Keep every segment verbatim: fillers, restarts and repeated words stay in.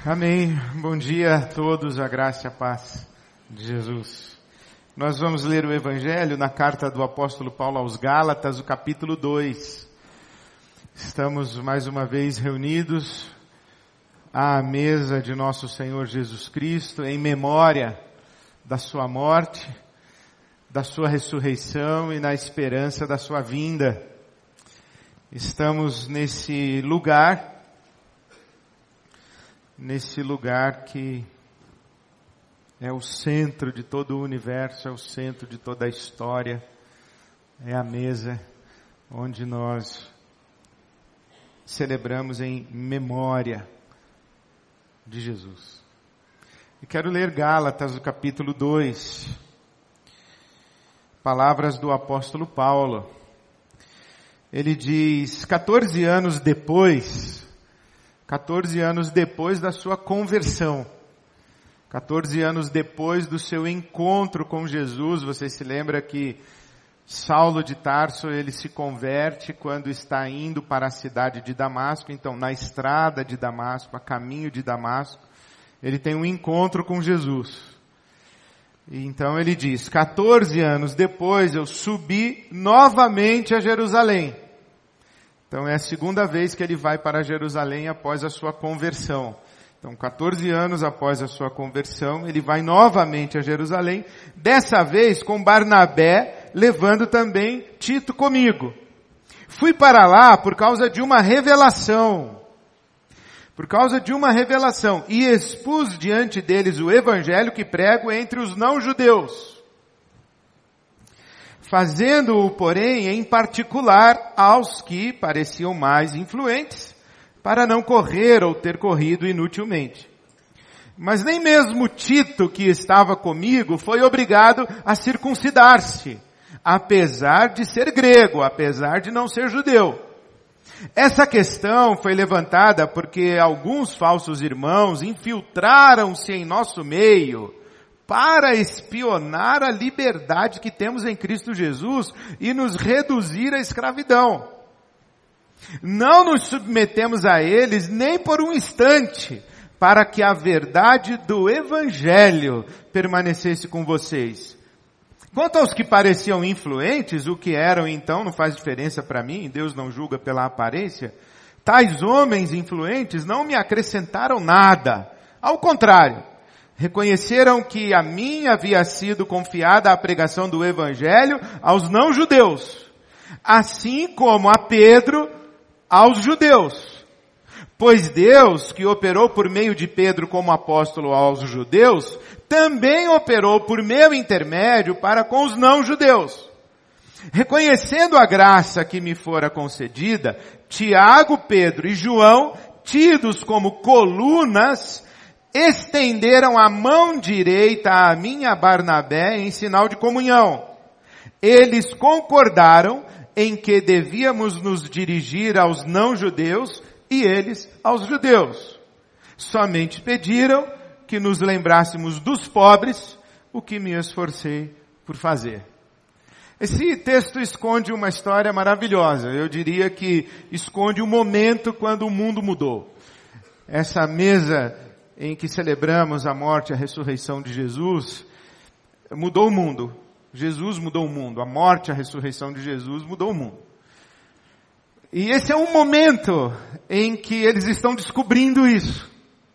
Amém. Bom dia a todos, a graça e a paz de Jesus. Nós vamos ler o Evangelho na carta do apóstolo Paulo aos Gálatas, o capítulo dois. Estamos mais uma vez reunidos à mesa de nosso Senhor Jesus Cristo, em memória da sua morte, da sua ressurreição e na esperança da sua vinda. Estamos nesse lugar, nesse lugar que é o centro de todo o universo, é o centro de toda a história, é a mesa onde nós celebramos em memória de Jesus. E quero ler Gálatas, o capítulo dois, palavras do apóstolo Paulo. Ele diz, quatorze anos depois, quatorze anos depois da sua conversão, quatorze anos depois do seu encontro com Jesus, você se lembra que Saulo de Tarso, ele se converte quando está indo para a cidade de Damasco. Então, na estrada de Damasco, a caminho de Damasco, ele tem um encontro com Jesus. E então ele diz, quatorze anos depois eu subi novamente a Jerusalém. Então é a segunda vez que ele vai para Jerusalém após a sua conversão. Então, quatorze anos após a sua conversão, ele vai novamente a Jerusalém, dessa vez com Barnabé, levando também Tito comigo. Fui para lá por causa de uma revelação, por causa de uma revelação, e expus diante deles o evangelho que prego entre os não-judeus, fazendo-o, porém, em particular aos que pareciam mais influentes, para não correr ou ter corrido inutilmente. Mas nem mesmo Tito, que estava comigo, foi obrigado a circuncidar-se, apesar de ser grego, apesar de não ser judeu. Essa questão foi levantada porque alguns falsos irmãos infiltraram-se em nosso meio para espionar a liberdade que temos em Cristo Jesus e nos reduzir à escravidão. Não nos submetemos a eles nem por um instante, para que a verdade do Evangelho permanecesse com vocês. Quanto aos que pareciam influentes, o que eram então não faz diferença para mim, Deus não julga pela aparência, tais homens influentes não me acrescentaram nada. Ao contrário, reconheceram que a mim havia sido confiada a pregação do Evangelho aos não-judeus, assim como a Pedro aos judeus. Pois Deus, que operou por meio de Pedro como apóstolo aos judeus, também operou por meu intermédio para com os não-judeus. Reconhecendo a graça que me fora concedida, Tiago, Pedro e João, tidos como colunas, estenderam a mão direita a mim e a Barnabé em sinal de comunhão. Eles concordaram em que devíamos nos dirigir aos não-judeus e eles aos judeus. Somente pediram que nos lembrássemos dos pobres, o que me esforcei por fazer. Esse texto esconde uma história maravilhosa. Eu diria que esconde um momento quando o mundo mudou. Essa mesa em que celebramos a morte e a ressurreição de Jesus mudou o mundo. Jesus mudou o mundo. A morte e a ressurreição de Jesus mudou o mundo. E esse é um momento em que eles estão descobrindo isso.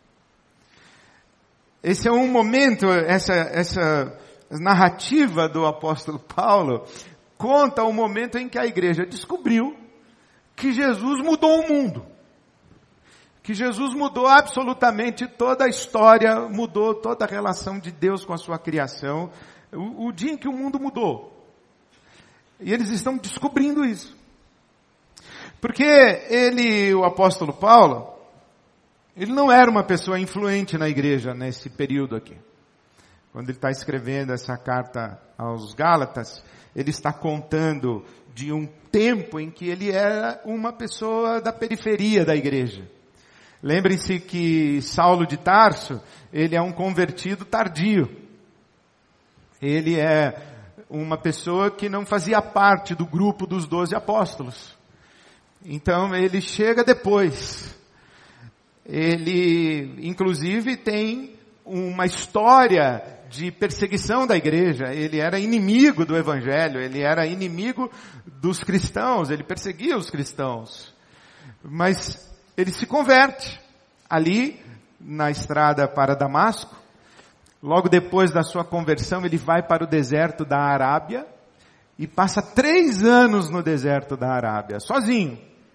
Esse é um momento, essa, essa narrativa do apóstolo Paulo conta o momento em que a igreja descobriu que Jesus mudou o mundo. Que Jesus mudou absolutamente toda a história, mudou toda a relação de Deus com a sua criação. O, o dia em que o mundo mudou. E eles estão descobrindo isso. Porque ele, o apóstolo Paulo, ele não era uma pessoa influente na igreja nesse período aqui. Quando ele está escrevendo essa carta aos Gálatas, ele está contando de um tempo em que ele era uma pessoa da periferia da igreja. Lembrem-se que Saulo de Tarso, ele é um convertido tardio. Ele é uma pessoa que não fazia parte do grupo dos doze apóstolos. Então ele chega depois. ele, inclusive, tem uma história de perseguição da igreja. Ele era inimigo do evangelho, ele era inimigo dos cristãos, ele perseguia os cristãos. Mas ele se converte ali na estrada para Damasco. Logo depois da sua conversão, ele vai para o deserto da Arábia e passa três anos no deserto da Arábia, sozinho.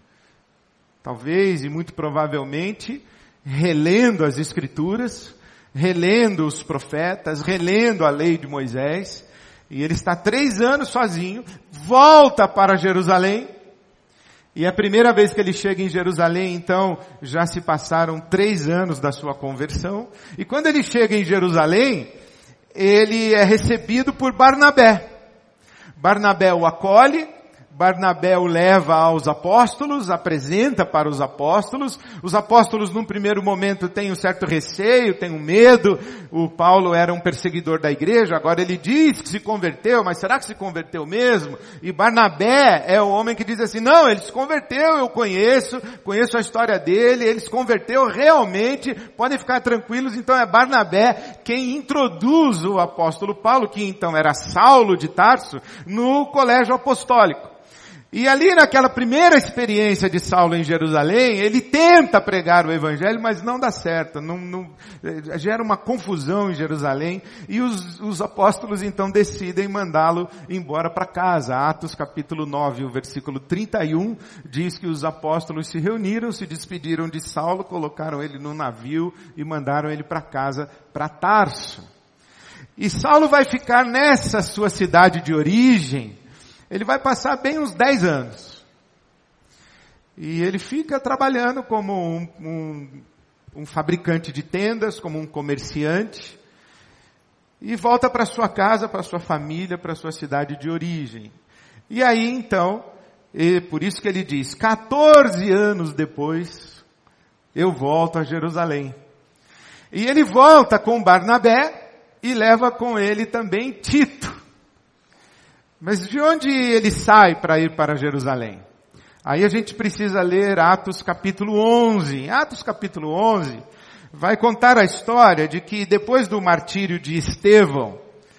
Talvez e muito provavelmente relendo as Escrituras, relendo os profetas, relendo a lei de Moisés. E ele está três anos sozinho, volta para Jerusalém. E a primeira vez que ele chega em Jerusalém, então, já se passaram três anos da sua conversão. E quando ele chega em Jerusalém, ele é recebido por Barnabé. Barnabé o acolhe, Barnabé o leva aos apóstolos, apresenta para os apóstolos. Os apóstolos, num primeiro momento, têm um certo receio, têm um medo. O Paulo era um perseguidor da igreja, agora ele diz que se converteu, mas será que se converteu mesmo? E Barnabé é o homem que diz assim, não, ele se converteu, eu conheço, conheço a história dele, ele se converteu realmente, podem ficar tranquilos. Então é Barnabé quem introduz o apóstolo Paulo, que então era Saulo de Tarso, no colégio apostólico. E ali naquela primeira experiência de Saulo em Jerusalém, ele tenta pregar o evangelho, mas não dá certo, não, não, gera uma confusão em Jerusalém, e os, os apóstolos então decidem mandá-lo embora para casa. Atos capítulo nove, o versículo trinta e um, diz que os apóstolos se reuniram, se despediram de Saulo, colocaram ele num navio e mandaram ele para casa, para Tarso. E Saulo vai ficar nessa sua cidade de origem. Ele vai passar bem uns dez anos. E ele fica trabalhando como um, um, um fabricante de tendas, como um comerciante. E volta para sua casa, para sua família, para sua cidade de origem. E aí então, e por isso que ele diz, quatorze anos depois, eu volto a Jerusalém. E ele volta com Barnabé e leva com ele também Tito. Mas de onde ele sai para ir para Jerusalém? Aí a gente precisa ler Atos capítulo onze. Atos capítulo onze vai contar a história de que depois do martírio de Estevão,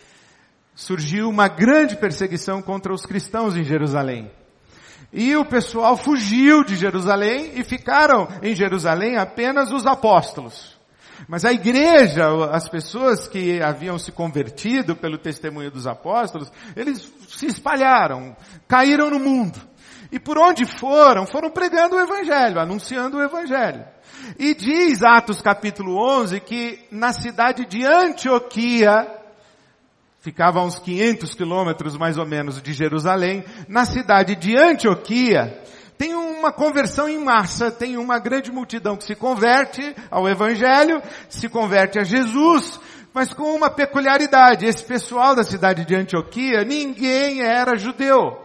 surgiu uma grande perseguição contra os cristãos em Jerusalém. E o pessoal fugiu de Jerusalém e ficaram em Jerusalém apenas os apóstolos. Mas a igreja, as pessoas que haviam se convertido pelo testemunho dos apóstolos, eles se espalharam, caíram no mundo. E por onde foram, foram pregando o evangelho, anunciando o evangelho. E diz Atos capítulo onze que na cidade de Antioquia, ficava a uns quinhentos quilômetros mais ou menos de Jerusalém, na cidade de Antioquia, tem uma conversão em massa, tem uma grande multidão que se converte ao evangelho, se converte a Jesus, mas com uma peculiaridade. Esse pessoal da cidade de Antioquia, ninguém era judeu.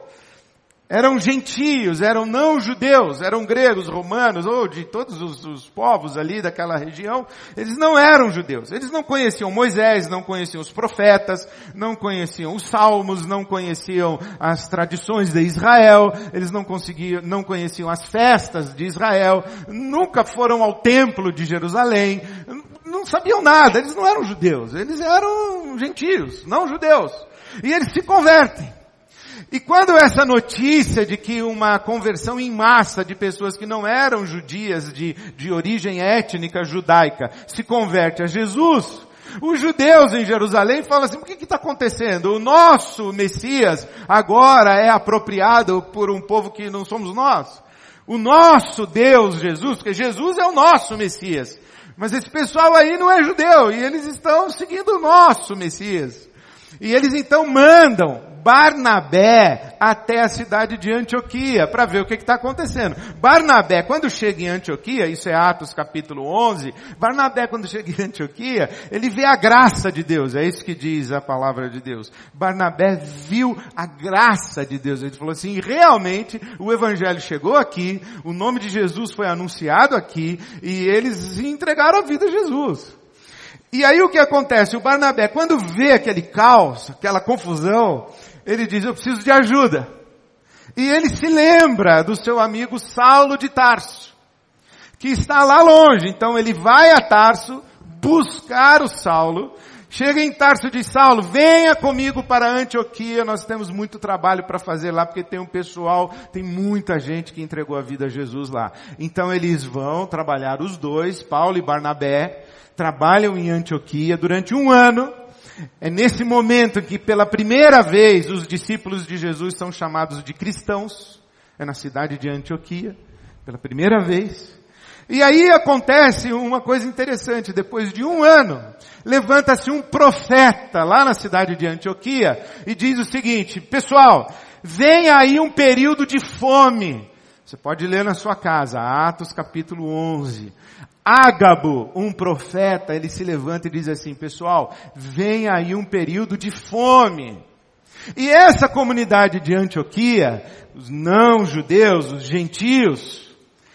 Eram gentios, eram não judeus, eram gregos, romanos, ou de todos os, os povos ali daquela região. Eles não eram judeus. Eles não conheciam Moisés, não conheciam os profetas, não conheciam os salmos, não conheciam as tradições de Israel, eles não conseguiam, não conheciam as festas de Israel, nunca foram ao templo de Jerusalém, não sabiam nada, eles não eram judeus, eles eram gentios, não judeus. E eles se convertem. E quando essa notícia de que uma conversão em massa de pessoas que não eram judias, de, de origem étnica judaica, se converte a Jesus, os judeus em Jerusalém falam assim, o que está acontecendo? O nosso Messias agora é apropriado por um povo que não somos nós? O nosso Deus Jesus, porque Jesus é o nosso Messias. Mas esse pessoal aí não é judeu e eles estão seguindo o nosso Messias. E eles então mandam Barnabé até a cidade de Antioquia para ver o que está acontecendo. Barnabé, quando chega em Antioquia, isso é Atos capítulo onze, Barnabé quando chega em Antioquia, ele vê a graça de Deus, é isso que diz a palavra de Deus. Barnabé viu a graça de Deus, ele falou assim, realmente o evangelho chegou aqui, o nome de Jesus foi anunciado aqui, e eles entregaram a vida a Jesus. E aí o que acontece? O Barnabé, quando vê aquele caos, aquela confusão, ele diz, eu preciso de ajuda. E ele se lembra do seu amigo Saulo de Tarso, que está lá longe. Então ele vai a Tarso buscar o Saulo. Chega em Tarso e diz: Saulo, venha comigo para Antioquia, nós temos muito trabalho para fazer lá, porque tem um pessoal, tem muita gente que entregou a vida a Jesus lá. Então eles vão trabalhar os dois, Paulo e Barnabé, trabalham em Antioquia durante um ano. É nesse momento que pela primeira vez os discípulos de Jesus são chamados de cristãos, é na cidade de Antioquia, pela primeira vez. E aí acontece uma coisa interessante, depois de um ano, levanta-se um profeta lá na cidade de Antioquia e diz o seguinte: pessoal, vem aí um período de fome. Você pode ler na sua casa, Atos capítulo onze. Ágabo, um profeta, ele se levanta e diz assim: pessoal, vem aí um período de fome. E essa comunidade de Antioquia, os não judeus, os gentios,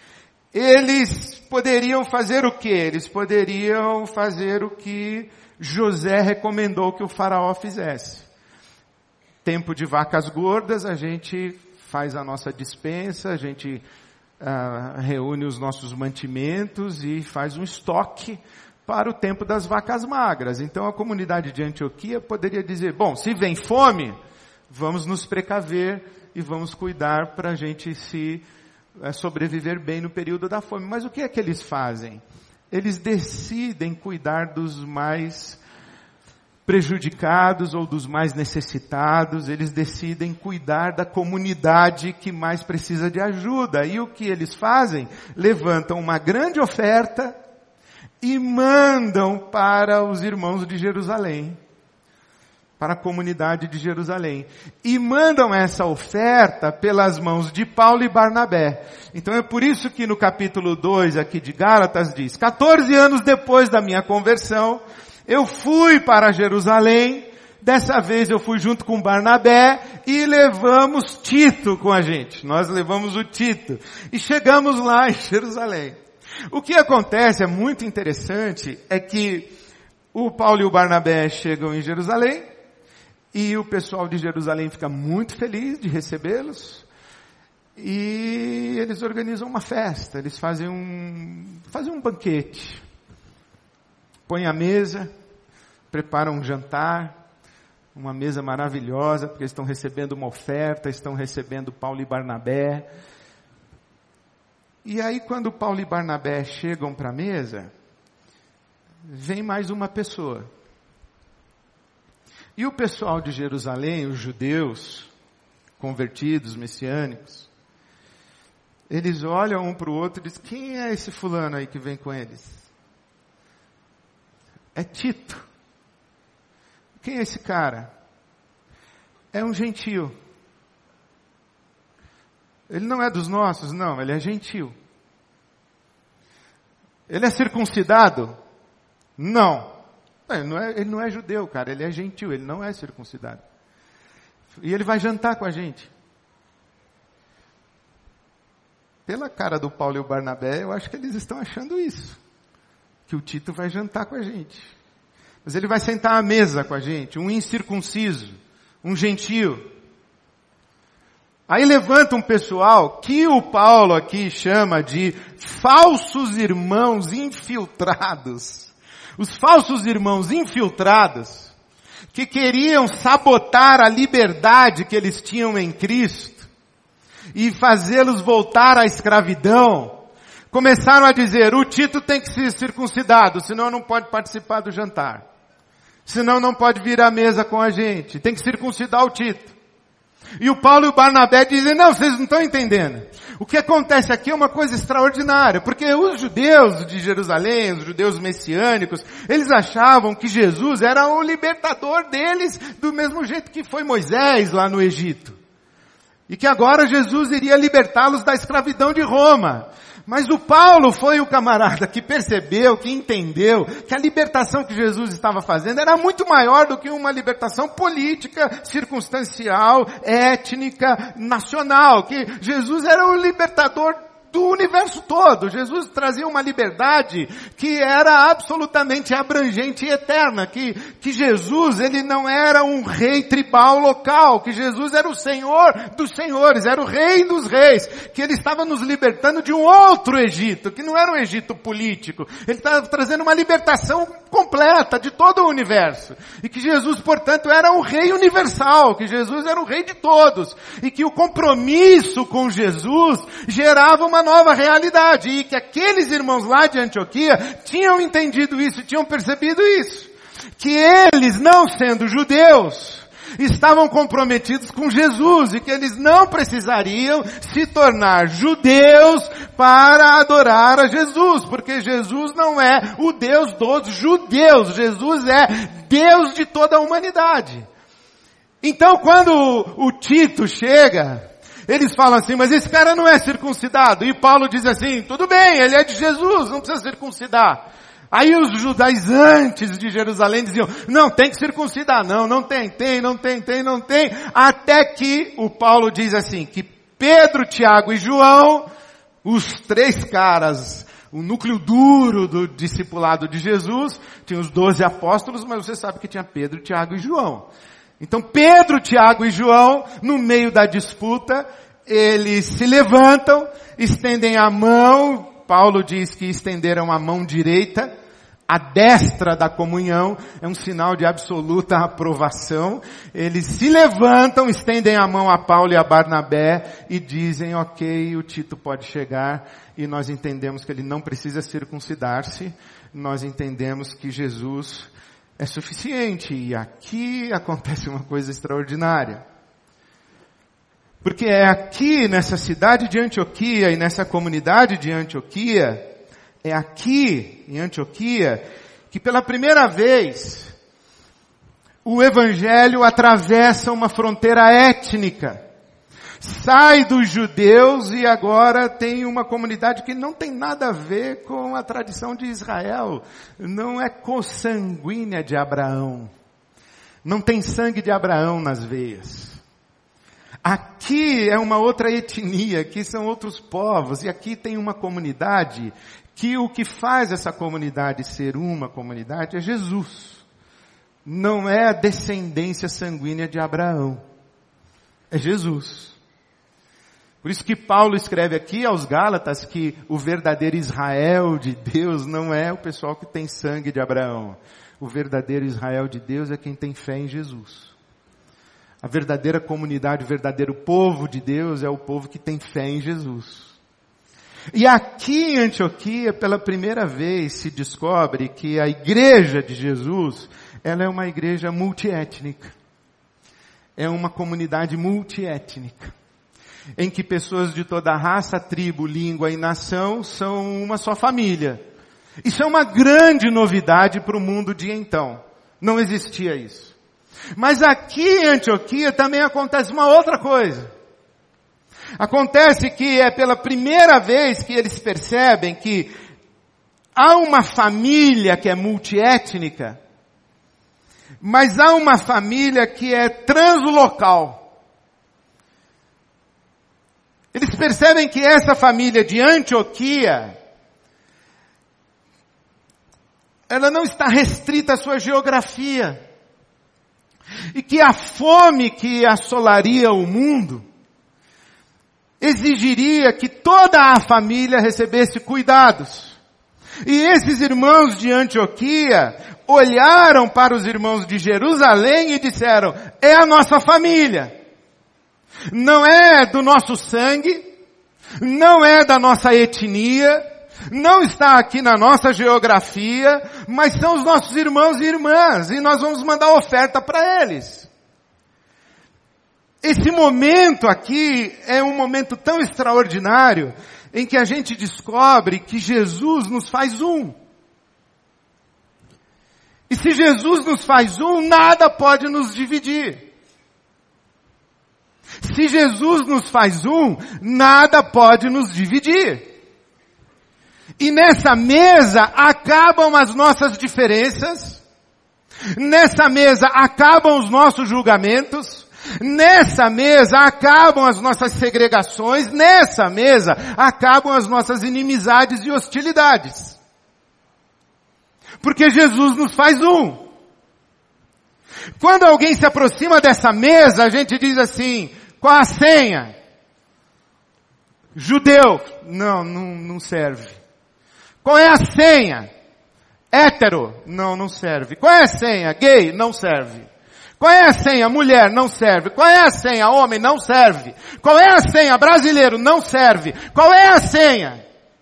eles poderiam fazer o quê? Eles poderiam fazer o que José recomendou que o faraó fizesse. Tempo de vacas gordas, a gente faz a nossa despensa, a gente uh, reúne os nossos mantimentos e faz um estoque para o tempo das vacas magras. Então a comunidade de Antioquia poderia dizer: bom, se vem fome, vamos nos precaver e vamos cuidar para a gente se é sobreviver bem no período da fome. Mas o que é que eles fazem? Eles decidem cuidar dos mais prejudicados ou dos mais necessitados. Eles decidem cuidar da comunidade que mais precisa de ajuda. E o que eles fazem? Levantam uma grande oferta e mandam para os irmãos de Jerusalém, para a comunidade de Jerusalém. E mandam essa oferta pelas mãos de Paulo e Barnabé. Então é por isso que no capítulo dois aqui de Gálatas diz: quatorze anos depois da minha conversão, eu fui para Jerusalém. Dessa vez eu fui junto com Barnabé e levamos Tito com a gente. Nós levamos o Tito. E chegamos lá em Jerusalém. O que acontece, é muito interessante, é que o Paulo e o Barnabé chegam em Jerusalém, e o pessoal de Jerusalém fica muito feliz de recebê-los. E eles organizam uma festa. Eles fazem um, fazem um banquete. Põem a mesa, preparam um jantar. Uma mesa maravilhosa, porque estão recebendo uma oferta, estão recebendo Paulo e Barnabé. E aí quando Paulo e Barnabé chegam para a mesa, vem mais uma pessoa. E o pessoal de Jerusalém, os judeus, convertidos, messiânicos, eles olham um para o outro e dizem: quem é esse fulano aí que vem com eles? É Tito. Quem é esse cara? É um gentio. Ele não é dos nossos, não, ele é gentio. Ele é circuncidado? Não. Ele não, é, ele não é judeu, cara, ele é gentil, ele não é circuncidado. E ele vai jantar com a gente. Pela cara do Paulo e o Barnabé, eu acho que eles estão achando isso. Que o Tito vai jantar com a gente. Mas ele vai sentar à mesa com a gente, um incircunciso, um gentio. Aí levanta um pessoal que o Paulo aqui chama de falsos irmãos infiltrados. Os falsos irmãos infiltrados, que queriam sabotar a liberdade que eles tinham em Cristo e fazê-los voltar à escravidão, começaram a dizer: o Tito tem que ser circuncidado, senão não pode participar do jantar. Senão não pode vir à mesa com a gente. Tem que circuncidar o Tito. E o Paulo e o Barnabé dizem: não, vocês não estão entendendo. O que acontece aqui é uma coisa extraordinária, porque os judeus de Jerusalém, os judeus messiânicos, eles achavam que Jesus era o libertador deles, do mesmo jeito que foi Moisés lá no Egito. E que agora Jesus iria libertá-los da escravidão de Roma. Mas o Paulo foi o camarada que percebeu, que entendeu que a libertação que Jesus estava fazendo era muito maior do que uma libertação política, circunstancial, étnica, nacional. Que Jesus era o libertador do universo todo. Jesus trazia uma liberdade que era absolutamente abrangente e eterna, que, que Jesus, ele não era um rei tribal local, que Jesus era o Senhor dos senhores, era o rei dos reis, que ele estava nos libertando de um outro Egito, que não era um Egito político, ele estava trazendo uma libertação completa de todo o universo, e que Jesus, portanto, era um rei universal, que Jesus era o rei de todos, e que o compromisso com Jesus gerava uma nova realidade, e que aqueles irmãos lá de Antioquia tinham entendido isso, tinham percebido isso, que eles, não sendo judeus, estavam comprometidos com Jesus, e que eles não precisariam se tornar judeus para adorar a Jesus, porque Jesus não é o Deus dos judeus, Jesus é Deus de toda a humanidade. Então, quando o Tito chega, eles falam assim, mas esse cara não é circuncidado. E Paulo diz assim, tudo bem, ele é de Jesus, não precisa circuncidar. Aí os judaizantes de Jerusalém diziam, não, tem que circuncidar. Não, não tem, tem, não tem, tem, não tem. Até que o Paulo diz assim, que Pedro, Tiago e João, os três caras, o núcleo duro do discipulado de Jesus, tinha os doze apóstolos, mas você sabe que tinha Pedro, Tiago e João. Então Pedro, Tiago e João, no meio da disputa, eles se levantam, estendem a mão. Paulo diz que estenderam a mão direita, a destra da comunhão, é um sinal de absoluta aprovação. Eles se levantam, estendem a mão a Paulo e a Barnabé e dizem, ok, o Tito pode chegar, e nós entendemos que ele não precisa circuncidar-se, nós entendemos que Jesus é suficiente. E aqui acontece uma coisa extraordinária. Porque é aqui, nessa cidade de Antioquia e nessa comunidade de Antioquia, é aqui em Antioquia, que pela primeira vez, o Evangelho atravessa uma fronteira étnica. Sai dos judeus e agora tem uma comunidade que não tem nada a ver com a tradição de Israel. Não é consanguínea de Abraão. Não tem sangue de Abraão nas veias. Aqui é uma outra etnia, aqui são outros povos, e aqui tem uma comunidade que o que faz essa comunidade ser uma comunidade é Jesus. Não é a descendência sanguínea de Abraão. É Jesus. Por isso que Paulo escreve aqui aos Gálatas que o verdadeiro Israel de Deus não é o pessoal que tem sangue de Abraão. O verdadeiro Israel de Deus é quem tem fé em Jesus. A verdadeira comunidade, o verdadeiro povo de Deus é o povo que tem fé em Jesus. E aqui em Antioquia, pela primeira vez, se descobre que a igreja de Jesus, ela é uma igreja multiétnica. É uma comunidade multiétnica, em que pessoas de toda raça, tribo, língua e nação são uma só família. Isso é uma grande novidade para o mundo de então. Não existia isso. Mas aqui em Antioquia também acontece uma outra coisa. Acontece que é pela primeira vez que eles percebem que há uma família que é multiétnica, mas há uma família que é translocal. Eles percebem que essa família de Antioquia, ela não está restrita à sua geografia. E que a fome que assolaria o mundo exigiria que toda a família recebesse cuidados. E esses irmãos de Antioquia olharam para os irmãos de Jerusalém e disseram, é a nossa família. Não é do nosso sangue, não é da nossa etnia, não está aqui na nossa geografia, mas são os nossos irmãos e irmãs, e nós vamos mandar oferta para eles. Esse momento aqui é um momento tão extraordinário, em que a gente descobre que Jesus nos faz um. E se Jesus nos faz um, nada pode nos dividir. Se Jesus nos faz um, nada pode nos dividir. E nessa mesa acabam as nossas diferenças, nessa mesa acabam os nossos julgamentos, Nessa mesa acabam as nossas segregações, nessa mesa acabam as nossas inimizades e hostilidades. Porque Jesus nos faz um. Quando alguém se aproxima dessa mesa, a gente diz assim, qual a senha? Judeu. Não, não, não serve. Qual é a senha? Hétero. Não, não serve. Qual é a senha? Gay. Não serve. Qual é a senha? Mulher. Não serve. Qual é a senha? Homem. Não serve. Qual é a senha? Brasileiro. Não serve. Qual é a senha?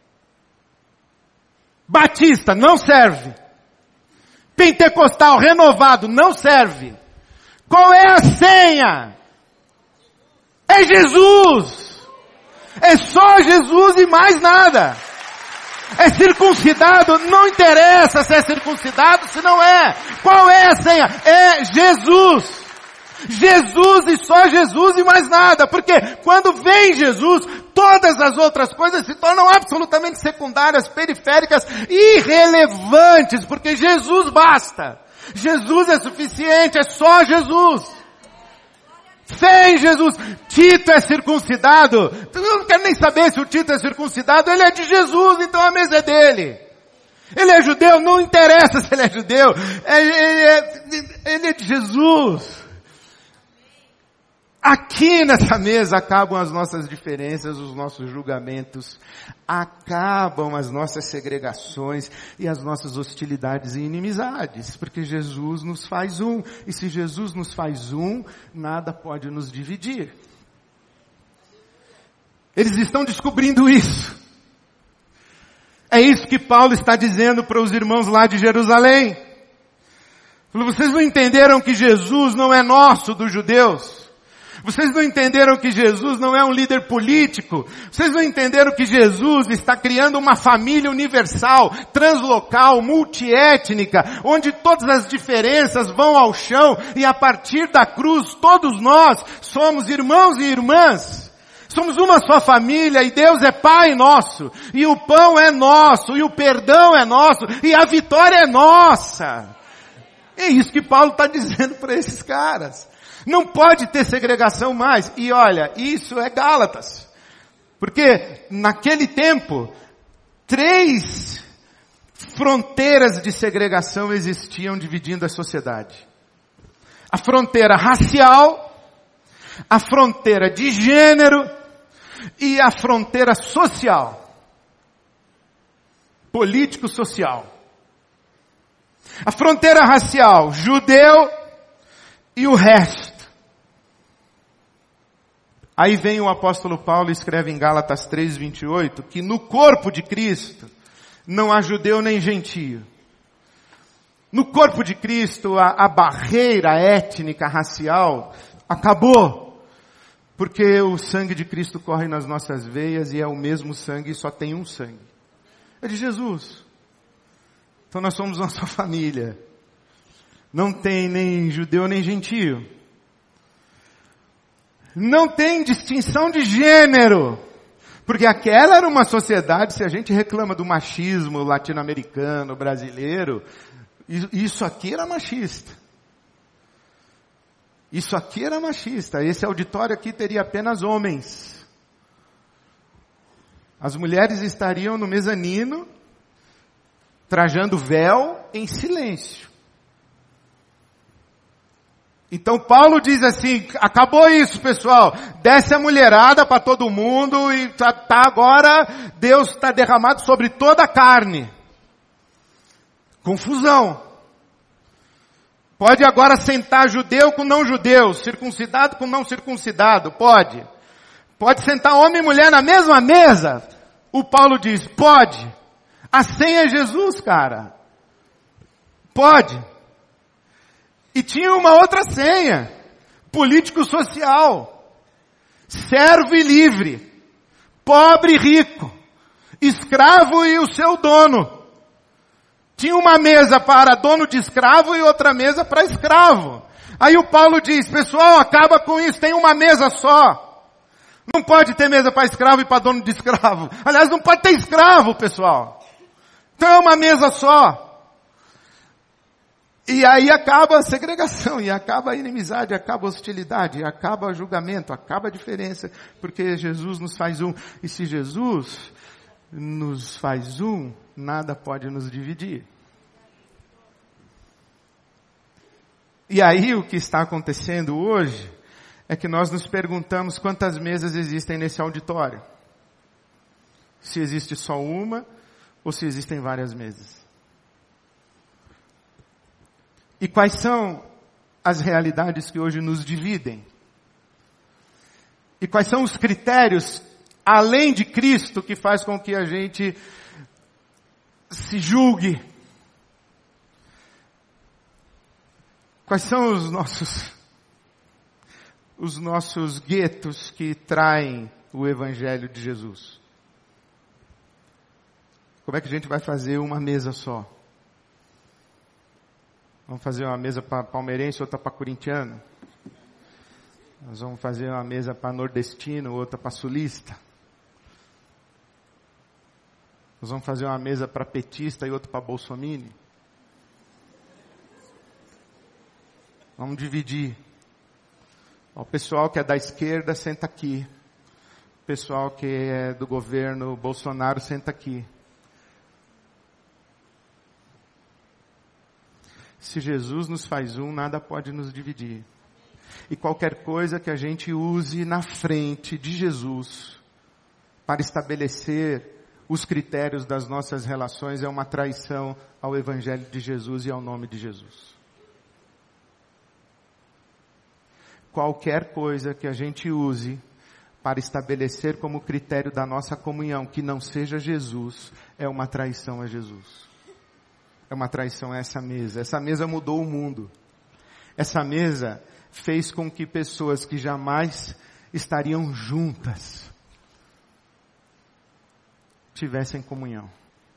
Batista. Não serve. Pentecostal. Renovado. Não serve. Qual é a senha? É Jesus. É só Jesus e mais nada. É circuncidado, não interessa se é circuncidado, se não é. Qual é a senha? É Jesus. Jesus e só Jesus e mais nada. Porque quando vem Jesus, todas as outras coisas se tornam absolutamente secundárias, periféricas, irrelevantes. Porque Jesus basta. Jesus é suficiente, é só Jesus. Fé em Jesus. Tito é circuncidado. Eu não quero nem saber se o Tito é circuncidado. Ele é de Jesus, então a mesa é dele. Ele é judeu, não interessa se ele é judeu. Ele é, ele é de Jesus. Aqui nessa mesa acabam as nossas diferenças, os nossos julgamentos, acabam as nossas segregações e as nossas hostilidades e inimizades, porque Jesus nos faz um, e se Jesus nos faz um, nada pode nos dividir. Eles estão descobrindo isso. É isso que Paulo está dizendo para os irmãos lá de Jerusalém. Vocês não entenderam que Jesus não é nosso, dos judeus? Vocês não entenderam que Jesus não é um líder político? Vocês não entenderam que Jesus está criando uma família universal, translocal, multiétnica, onde todas as diferenças vão ao chão e a partir da cruz todos nós somos irmãos e irmãs. Somos uma só família e Deus é Pai nosso. E o pão é nosso, e o perdão é nosso, e a vitória é nossa. É isso que Paulo está dizendo para esses caras. Não pode ter segregação mais. E olha, isso é Gálatas. Porque naquele tempo, três fronteiras de segregação existiam dividindo a sociedade. A fronteira racial, a fronteira de gênero e a fronteira social. Político-social. A fronteira racial, judeu e o resto. Aí vem o apóstolo Paulo e escreve em Gálatas três, vinte e oito, que no corpo de Cristo não há judeu nem gentio. No corpo de Cristo a, a barreira étnica, racial, acabou. Porque o sangue de Cristo corre nas nossas veias e é o mesmo sangue e só tem um sangue. É de Jesus. Então nós somos uma só família. Não tem nem judeu nem gentio. Não tem distinção de gênero. Porque aquela era uma sociedade, se a gente reclama do machismo latino-americano, brasileiro, isso aqui era machista. Isso aqui era machista. Esse auditório aqui teria apenas homens. As mulheres estariam no mezanino, trajando véu em silêncio. Então Paulo diz assim, acabou isso pessoal, desce a mulherada para todo mundo e tá, tá agora, Deus está derramado sobre toda a carne. Confusão. Pode agora sentar judeu com não judeu, circuncidado com não circuncidado, pode. Pode sentar homem e mulher na mesma mesa. O Paulo diz, pode. A senha é Jesus, cara. Pode. E tinha uma outra senha, político-social, servo e livre, pobre e rico, escravo e o seu dono. Tinha uma mesa para dono de escravo e outra mesa para escravo. Aí o Paulo diz, pessoal, acaba com isso, tem uma mesa só. Não pode ter mesa para escravo e para dono de escravo. Aliás, não pode ter escravo, pessoal. Então é uma mesa só. E aí acaba a segregação, e acaba a inimizade, acaba a hostilidade, acaba o julgamento, acaba a diferença, porque Jesus nos faz um. E se Jesus nos faz um, nada pode nos dividir. E aí o que está acontecendo hoje é que nós nos perguntamos quantas mesas existem nesse auditório. Se existe só uma ou se existem várias mesas. E quais são as realidades que hoje nos dividem? E quais são os critérios, além de Cristo, que faz com que a gente se julgue? Quais são os nossos, os nossos guetos que traem o Evangelho de Jesus? Como é que a gente vai fazer uma mesa só? Vamos fazer uma mesa para palmeirense, outra para corintiano? Nós vamos fazer uma mesa para nordestino, outra para sulista? Nós vamos fazer uma mesa para petista e outra para bolsominion? Vamos dividir. O pessoal que é da esquerda, senta aqui. O pessoal que é do governo Bolsonaro, senta aqui. Se Jesus nos faz um, nada pode nos dividir. E qualquer coisa que a gente use na frente de Jesus para estabelecer os critérios das nossas relações é uma traição ao Evangelho de Jesus e ao nome de Jesus. Qualquer coisa que a gente use para estabelecer como critério da nossa comunhão que não seja Jesus é uma traição a Jesus. É uma traição a essa mesa. Essa mesa mudou o mundo. Essa mesa fez com que pessoas que jamais estariam juntas tivessem comunhão.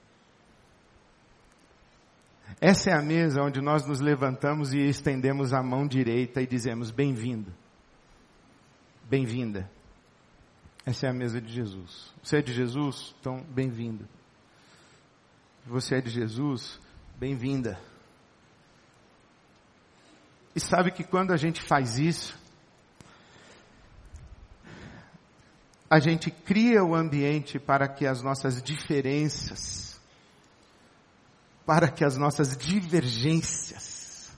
Essa é a mesa onde nós nos levantamos e estendemos a mão direita e dizemos: bem-vindo, bem-vinda. Essa é a mesa de Jesus. Você é de Jesus? Então, bem-vindo. Você é de Jesus? Bem-vinda. E sabe que quando a gente faz isso, a gente cria o ambiente para que as nossas diferenças, para que as nossas divergências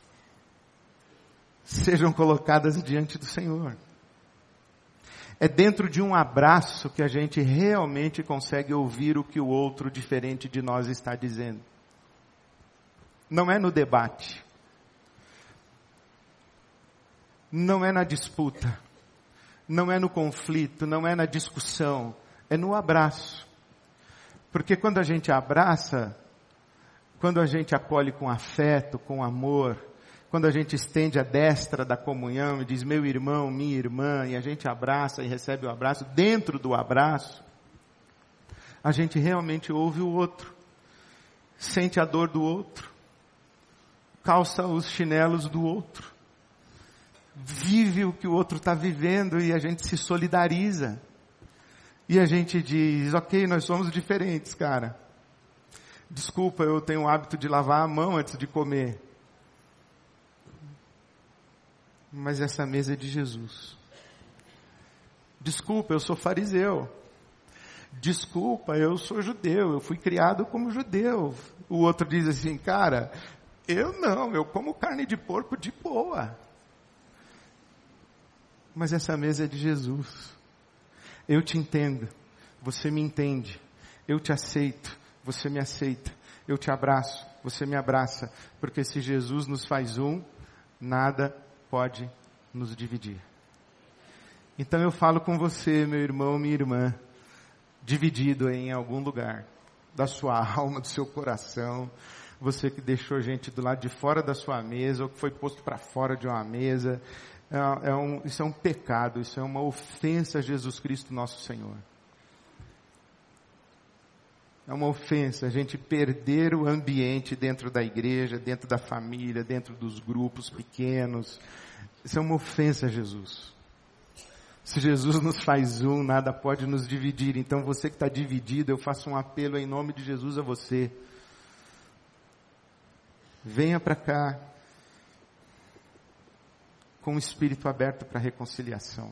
sejam colocadas diante do Senhor. É dentro de um abraço que a gente realmente consegue ouvir o que o outro diferente de nós está dizendo. Não é no debate. Não é na disputa. Não é no conflito. Não é na discussão. É no abraço. Porque quando a gente abraça, quando a gente acolhe com afeto, com amor, quando a gente estende a destra da comunhão e diz: meu irmão, minha irmã, e a gente abraça e recebe o abraço, dentro do abraço, a gente realmente ouve o outro, sente a dor do outro, calça os chinelos do outro, vive o que o outro está vivendo e a gente se solidariza. E a gente diz: ok, nós somos diferentes, cara. Desculpa, eu tenho o hábito de lavar a mão antes de comer. Mas essa mesa é de Jesus. Desculpa, eu sou fariseu. Desculpa, eu sou judeu, eu fui criado como judeu. O outro diz assim: cara, eu não, eu como carne de porco de boa. Mas essa mesa é de Jesus. Eu te entendo, você me entende. Eu te aceito, você me aceita. Eu te abraço, você me abraça. Porque se Jesus nos faz um, nada pode nos dividir. Então eu falo com você, meu irmão, minha irmã, dividido em algum lugar da sua alma, do seu coração. Você que deixou gente do lado de fora da sua mesa, ou que foi posto para fora de uma mesa. É, é um, isso é um pecado, isso é uma ofensa a Jesus Cristo, nosso Senhor. É uma ofensa a gente perder o ambiente dentro da igreja, dentro da família, dentro dos grupos pequenos. Isso é uma ofensa a Jesus. Se Jesus nos faz um, nada pode nos dividir. Então você que está dividido, eu faço um apelo em nome de Jesus a você. Venha para cá com o espírito aberto para reconciliação.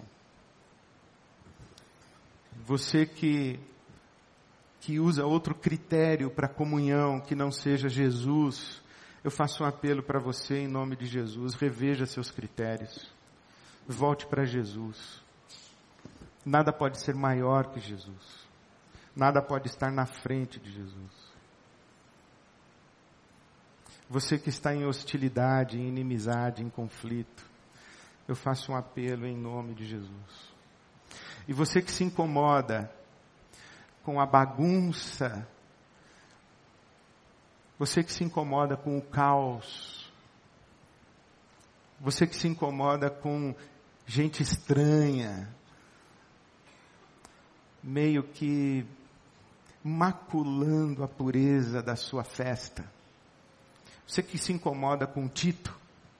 Você que, que usa outro critério para comunhão, que não seja Jesus, eu faço um apelo para você em nome de Jesus, reveja seus critérios. Volte para Jesus. Nada pode ser maior que Jesus. Nada pode estar na frente de Jesus. Você que está em hostilidade, em inimizade, em conflito, eu faço um apelo em nome de Jesus. E você que se incomoda com a bagunça, você que se incomoda com o caos, você que se incomoda com gente estranha, meio que maculando a pureza da sua festa, você que se incomoda com Tito,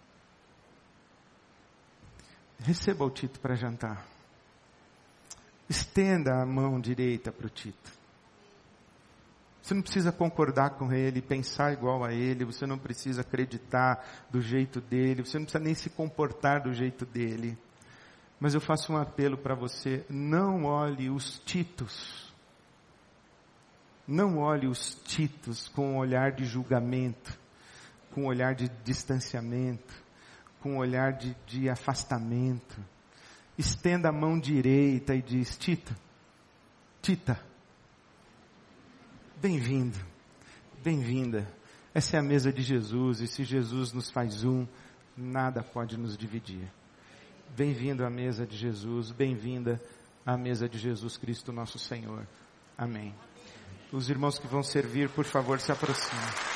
receba o Tito para jantar. Estenda a mão direita para o Tito. Você não precisa concordar com ele, pensar igual a ele, você não precisa acreditar do jeito dele, você não precisa nem se comportar do jeito dele. Mas eu faço um apelo para você, não olhe os Titos. Não olhe os Titos com um olhar de julgamento, com um olhar de distanciamento, com um olhar de, de afastamento. Estenda a mão direita e diz, Tita, Tita, bem-vindo, bem-vinda. Essa é a mesa de Jesus, e se Jesus nos faz um, nada pode nos dividir. Bem-vindo à mesa de Jesus, bem-vinda à mesa de Jesus Cristo, nosso Senhor. Amém. Os irmãos que vão servir, por favor, se aproximem.